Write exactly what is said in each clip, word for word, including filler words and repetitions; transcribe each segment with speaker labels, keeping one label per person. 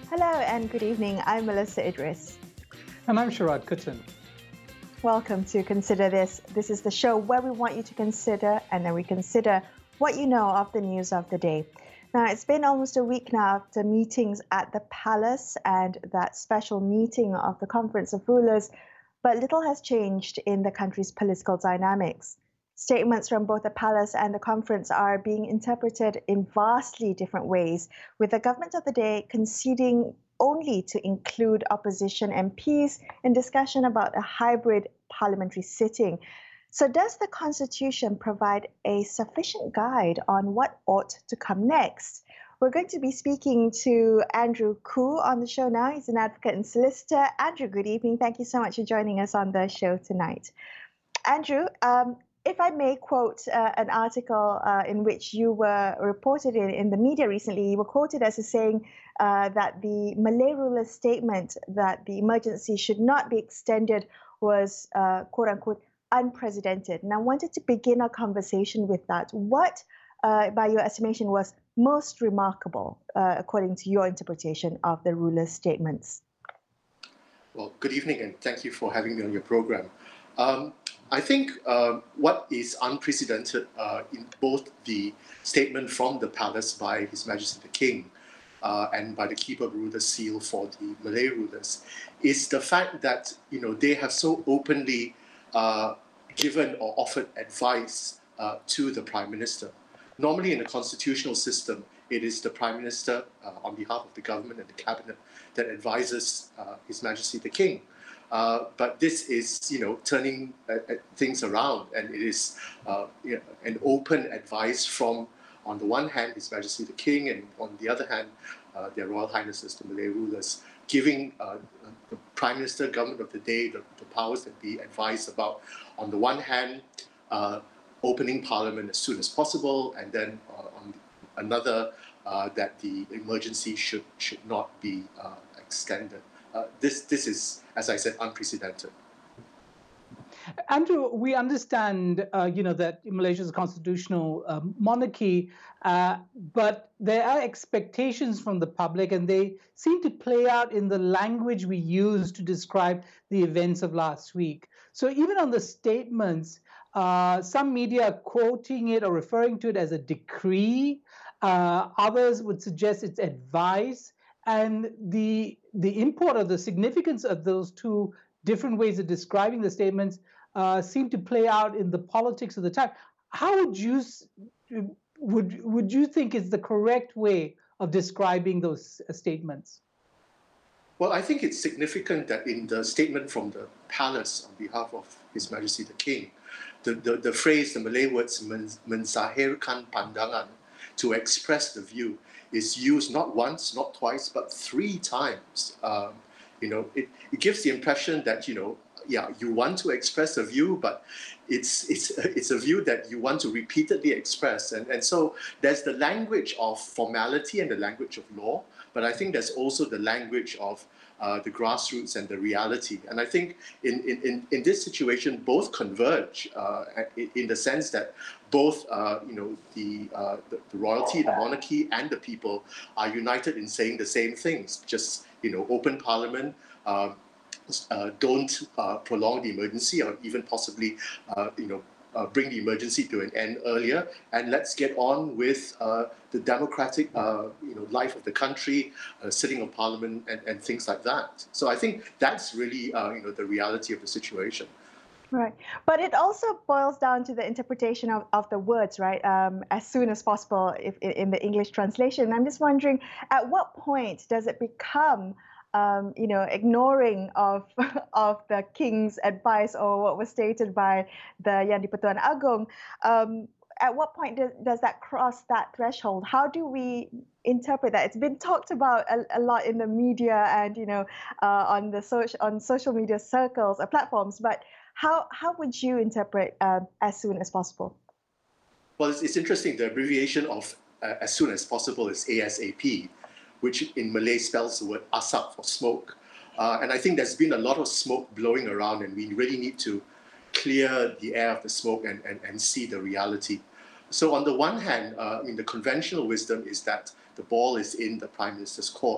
Speaker 1: Hello and good evening. I'm Melissa Idris.
Speaker 2: And I'm Sharad Kuttan.
Speaker 1: Welcome to Consider This. This is the show where we want you to consider and then we consider what you know of the news of the day. Now, it's been almost a week now after meetings at the Palace and that special meeting of the Conference of Rulers, but little has changed in the country's political dynamics. Statements from both the Palace and the Conference are being interpreted in vastly different ways, with the government of the day conceding only to include opposition M Ps in discussion about a hybrid parliamentary sitting. So does the Constitution provide a sufficient guide on what ought to come next? We're going to be speaking to Andrew Khoo on the show now. He's an advocate and solicitor. Andrew, good evening. Thank you so much for joining us on the show tonight. Andrew, um, if I may quote uh, an article uh, in which you were reported in, in the media recently, you were quoted as saying uh, that the Malay ruler's statement that the emergency should not be extended was, uh, quote unquote, unprecedented. And I wanted to begin our conversation with that. What, uh, by your estimation, was most remarkable, uh, according to your interpretation of the ruler's statements?
Speaker 3: Well, good evening, and thank you for having me on your program. Um, I think uh, what is unprecedented uh, in both the statement from the palace by His Majesty the King uh, and by the Keeper of Ruler's seal for the Malay rulers is the fact that you know they have so openly uh, given or offered advice uh, to the Prime Minister. Normally, in a constitutional system, it is the Prime Minister, uh, on behalf of the government and the cabinet, that advises uh, His Majesty the King. Uh, but this is, you know, turning uh, uh, things around, and it is uh, you know, an open advice from, on the one hand, His Majesty the King, and on the other hand, uh, their Royal Highnesses, the Malay rulers, giving uh, the Prime Minister, government of the day, the, the powers that be advised about, on the one hand, uh, opening Parliament as soon as possible, and then uh, on another, uh, that the emergency should should not be uh, extended. Uh, this this is, as I said, unprecedented.
Speaker 2: Andrew, we understand, uh, you know, that Malaysia is a constitutional um, monarchy, uh, but there are expectations from the public, and they seem to play out in the language we use to describe the events of last week. So even on the statements, uh, some media are quoting it or referring to it as a decree. Uh, others would suggest it's advice. And the the import of the significance of those two different ways of describing the statements uh, seem to play out in the politics of the time. How would you would would you think is the correct way of describing those statements?
Speaker 3: Well, I think it's significant that in the statement from the palace on behalf of His Majesty the King, the, the, the phrase, the Malay words, menzahirkan pandangan, to express the view, is used not once, not twice, but three times. Um, you know, it, it gives the impression that, you know, yeah, you want to express a view, but it's it's it's a view that you want to repeatedly express. And, and so there's the language of formality and the language of law, but I think there's also the language of uh, the grassroots and the reality. And I think in, in, in, in this situation, both converge uh, in, in the sense that both, uh, you know, the, uh, the, the royalty, the monarchy, and the people are united in saying the same things. Just, you know, open parliament, uh, uh, don't uh, prolong the emergency, or even possibly, uh, you know, uh, bring the emergency to an end earlier, and let's get on with uh, the democratic, uh, you know, life of the country, uh, sitting of parliament, and, and things like that. So I think that's really, uh, you know, the reality of the situation.
Speaker 1: Right. But it also boils down to the interpretation of, of the words, right? Um, as soon as possible, if, in the English translation. I'm just wondering, at what point does it become, um, you know, ignoring of of the king's advice or what was stated by the Yang di-Pertuan Agong? Um, at what point does, does that cross that threshold? How do we interpret that? It's been talked about a, a lot in the media and, you know, uh, on the social on social media circles or platforms, but How how would you interpret uh, as soon as possible?
Speaker 3: Well, it's, it's interesting. The abbreviation of uh, as soon as possible is ASAP, which in Malay spells the word asap for smoke. Uh, and I think there's been a lot of smoke blowing around, and we really need to clear the air of the smoke and, and, and see the reality. So on the one hand, uh, I mean, the conventional wisdom is that the ball is in the Prime Minister's court.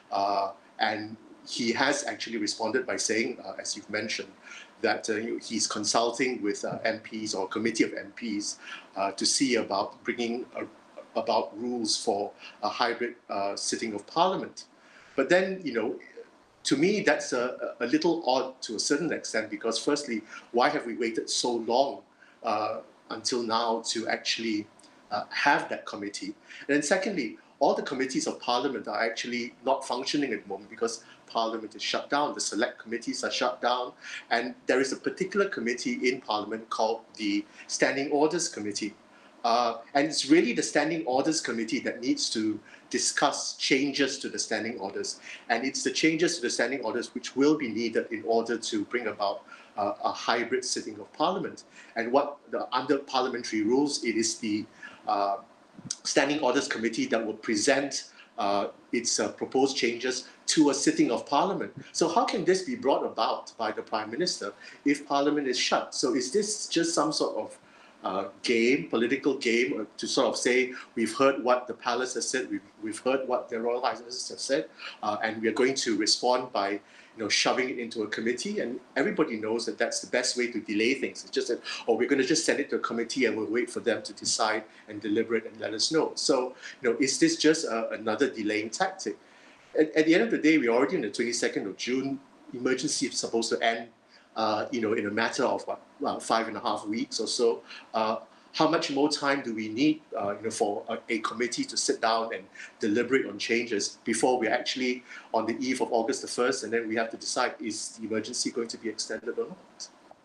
Speaker 3: Uh, and he has actually responded by saying, uh, as you've mentioned, that uh, he's consulting with uh, M Ps or a committee of M Ps uh, to see about bringing a, about rules for a hybrid uh, sitting of Parliament. But then, you know, to me, that's a, a little odd to a certain extent, because firstly, why have we waited so long uh, until now to actually uh, have that committee? And then secondly, all the committees of Parliament are actually not functioning at the moment because Parliament is shut down, the select committees are shut down, and there is a particular committee in Parliament called the Standing Orders Committee. Uh, and it's really the Standing Orders Committee that needs to discuss changes to the Standing Orders. And it's the changes to the Standing Orders which will be needed in order to bring about uh, a hybrid sitting of Parliament. And what the, under parliamentary rules, it is the uh, Standing Orders Committee that will present uh, its uh, proposed changes to a sitting of Parliament. So how can this be brought about by the Prime Minister if Parliament is shut? So is this just some sort of uh, game, political game, to sort of say, we've heard what the palace has said, we've, we've heard what the Royal Highnesses have said, uh, and we are going to respond by you know, shoving it into a committee, and everybody knows that that's the best way to delay things. It's just that, oh, we're going to just send it to a committee and we'll wait for them to decide and deliberate and let us know. So, you know, is this just uh, another delaying tactic? At, at the end of the day, we're already on the twenty-second of June. Emergency is supposed to end, uh, you know, in a matter of what, well, five and a half weeks or so. Uh, How much more time do we need uh, you know, for a, a committee to sit down and deliberate on changes before we're actually on the eve of August the first, and then we have to decide, is the emergency going to be extended or not?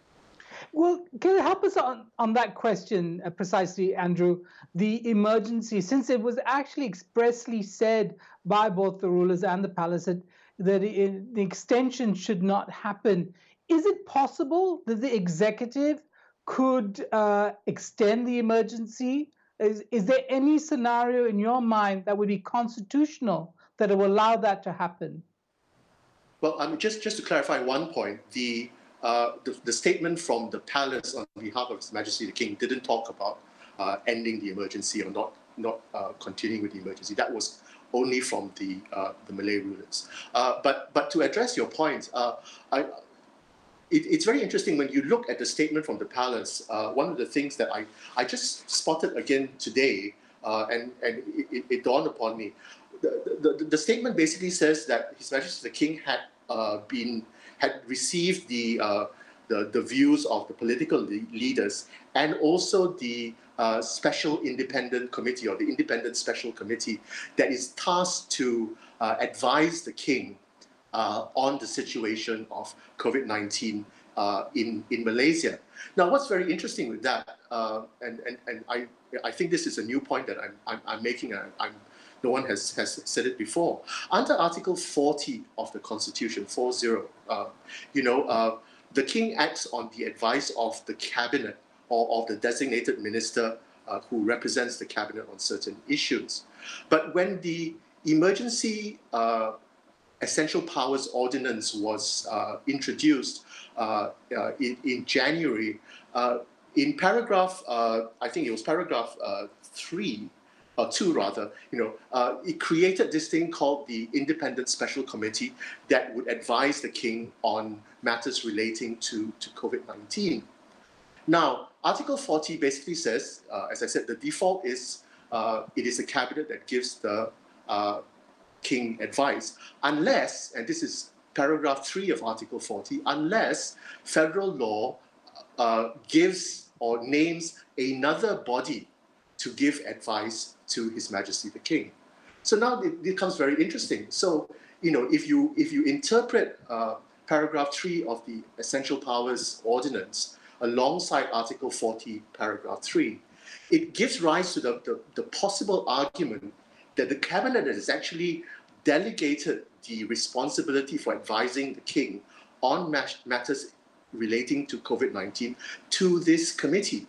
Speaker 2: Well, can you help us on, on that question uh, precisely, Andrew? The emergency, since it was actually expressly said by both the rulers and the palace that, that it, the extension should not happen, is it possible that the executive could uh, extend the emergency? Is, is there any scenario in your mind that would be constitutional that will allow that to happen?
Speaker 3: Well, I mean, just, just to clarify one point, the, uh, the, the statement from the palace on behalf of His Majesty the King didn't talk about uh, ending the emergency or not, not uh, continuing with the emergency. That was only from the, uh, the Malay rulers. Uh, but, but to address your point, uh, I, It, it's very interesting when you look at the statement from the palace. Uh, one of the things that I, I just spotted again today, uh, and, and it, it dawned upon me. The, the, the statement basically says that His Majesty the King had uh, been had received the, uh, the the views of the political leaders and also the uh, special independent committee or the independent special committee that is tasked to uh, advise the king Uh, on the situation of COVID nineteen uh, in, in Malaysia. Now, what's very interesting with that, uh, and, and, and I, I think this is a new point that I'm, I'm, I'm making, and I'm, no one has, has said it before. Under Article forty of the Constitution, forty, uh, you know, uh, the King acts on the advice of the Cabinet or of the designated minister uh, who represents the Cabinet on certain issues. But when the emergency uh, Essential Powers Ordinance was uh, introduced uh, uh, in, in January. Uh, in paragraph, uh, I think it was paragraph uh, three, or two rather, you know, uh, it created this thing called the Independent Special Committee that would advise the King on matters relating to, to COVID nineteen. Now, Article forty basically says, uh, as I said, the default is uh, it is the Cabinet that gives the uh, King advice, unless, and this is paragraph three of Article forty, unless federal law uh, gives or names another body to give advice to His Majesty the King. So now it becomes very interesting. So, you know, if you if you interpret uh, paragraph three of the Essential Powers Ordinance alongside Article forty, paragraph three, it gives rise to the, the, the possible argument that the Cabinet has actually delegated the responsibility for advising the King on matters relating to COVID nineteen to this committee.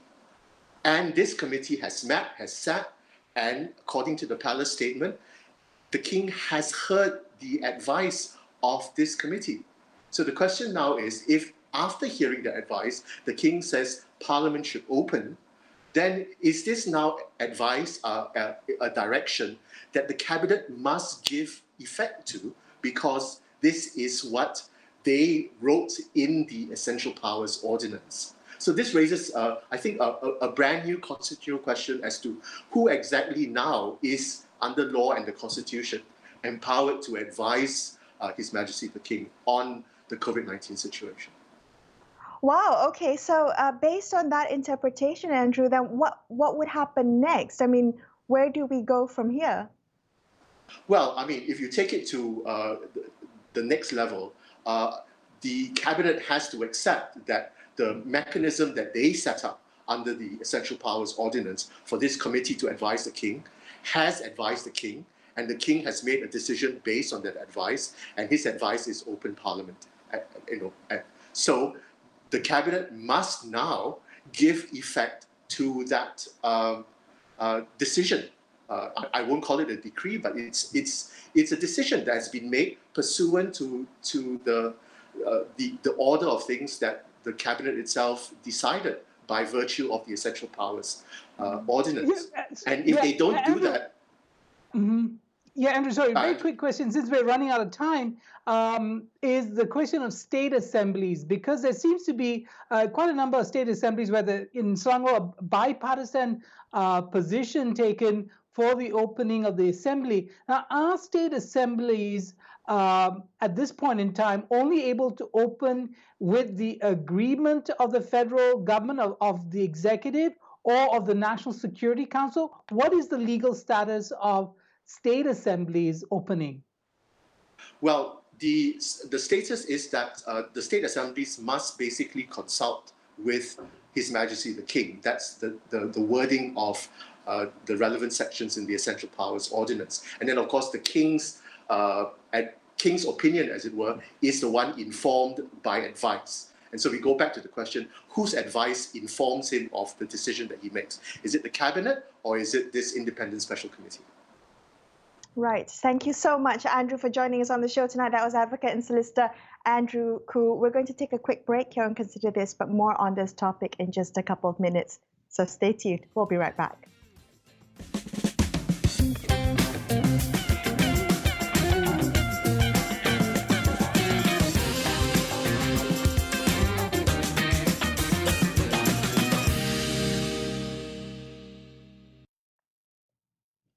Speaker 3: And this committee has met, has sat, and according to the palace statement, the King has heard the advice of this committee. So the question now is, if after hearing the advice, the King says Parliament should open, then is this now advice, uh, a, a direction that the Cabinet must give effect to because this is what they wrote in the Essential Powers Ordinance. So this raises, uh, I think, a, a, a brand new constitutional question as to who exactly now is, under law and the Constitution, empowered to advise uh, His Majesty the King on the COVID nineteen situation.
Speaker 1: Wow. Okay. So uh, based on that interpretation, Andrew, then what, what would happen next? I mean, where do we go from here?
Speaker 3: Well, I mean, if you take it to uh, the, the next level, uh, the cabinet has to accept that the mechanism that they set up under the Essential Powers Ordinance for this committee to advise the king has advised the king, and the king has made a decision based on that advice, and his advice is open parliament. Uh, you know, uh, so the cabinet must now give effect to that um, uh, decision. Uh, I, I won't call it a decree, but it's it's it's a decision that has been made pursuant to to the uh, the the order of things that the cabinet itself decided by virtue of the Essential Powers uh, Ordinance.
Speaker 2: Yeah,
Speaker 3: and if
Speaker 2: yeah,
Speaker 3: they don't do
Speaker 2: Andrew,
Speaker 3: that,
Speaker 2: mm-hmm. Yeah, Andrew, sorry, very
Speaker 3: uh,
Speaker 2: quick question. Since we're running out of time, um, is the question of state assemblies, because there seems to be uh, quite a number of state assemblies where the, in Selangor, a bipartisan uh, position taken for the opening of the assembly. Now, are state assemblies um, at this point in time only able to open with the agreement of the federal government, of, of the executive, or of the National Security Council? What is the legal status of state assemblies opening?
Speaker 3: well, the the status is that uh, the state assemblies must basically consult with His Majesty the King. That's the, the, the wording of uh, the relevant sections in the Essential Powers Ordinance. And then, of course, the King's uh, at King's opinion, as it were, is the one informed by advice. And so we go back to the question, whose advice informs him of the decision that he makes? Is it the cabinet, or is it this independent special committee?
Speaker 1: Right. Thank you so much, Andrew, for joining us on the show tonight. That was advocate and solicitor Andrew Khoo. We're going to take a quick break here and consider this, but more on this topic in just a couple of minutes. So stay tuned. We'll be right back.